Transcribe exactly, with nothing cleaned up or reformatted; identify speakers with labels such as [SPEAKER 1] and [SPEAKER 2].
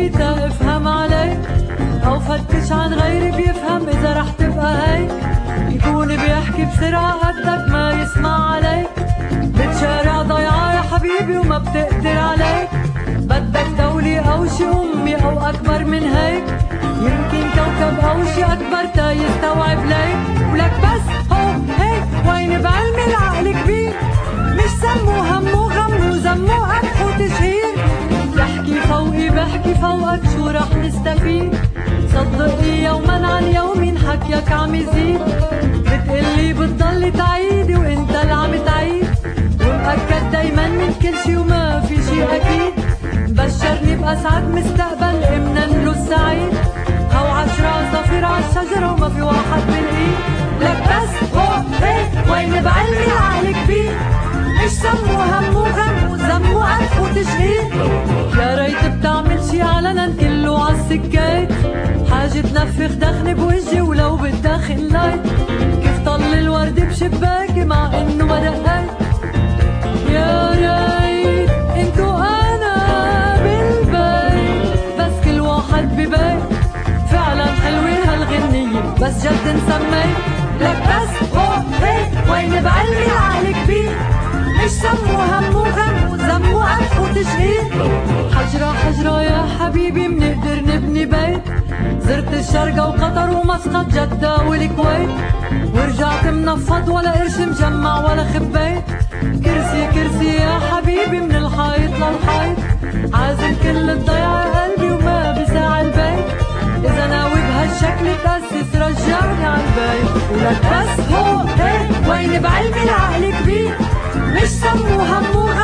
[SPEAKER 1] قلبي تا افهم عليك، او فتش عن غيري بيفهم اذا رح تبقى هيك. يكون بيحكي بسرعة قدك ما يسمع عليك، بتشارع ضيعة يا حبيبي وما بتقدر عليك. بدك دولة او شي امي او اكبر من هيك، يمكن كوكب او شي اكبر تا يستوعب ليك. ولك بس هو هيك وين بعلمي العقل كبير، مش سمو همو غمو زمو قدح وتشهير. بحكي فوقي بحكي فوقك شو رح نستفيد، صدقني يوما عن يوم حكيك عم يزيد. بتقلي بتضلي تعيدي وانت اللي عم تعيد، ومأكد دايما من كل شي وما في شي اكيد. بشرني بأسعد مستقبل امنا له السعيد، هو عشرة صفير عالشجرة وما في واحد بالايد. لك بس هو هيك وين بعلمي العقل كبير، مش سمو همو غمو زمو قدح وتشهير. يا ريت بتعمل شي علنا كله عالسكات، حاجة تنفخ دخن بوجهي ولو بالداخل لايت. كيف طل الورد بشباكي مع انه ما دقيت. يا ريت انتو انا بالبيت، بس كل واحد ببيت. فعلا حلوة هالغنية بس جد نسميت. لك بس هو هيك وين بعلمي العقل كبير، مش سمو همو غمو زمو قدح وتشهير. حجرة حجرة يا حبيبي منقدر نبني بيت، زرت الشرقة وقطر ومسقط جدة والكويت، ورجعت منفض ولا قرش مجمع ولا خبيت. كرسي كرسي يا حبيبي من الحيط للحيط، عازم كل الضيعة قلبي وما بساع البيت. إذا ناوي بهالشكل تأسس رجعني عالبيت. ولك بس هو هيك وين بعلمي العقل كبير، مش سمو همو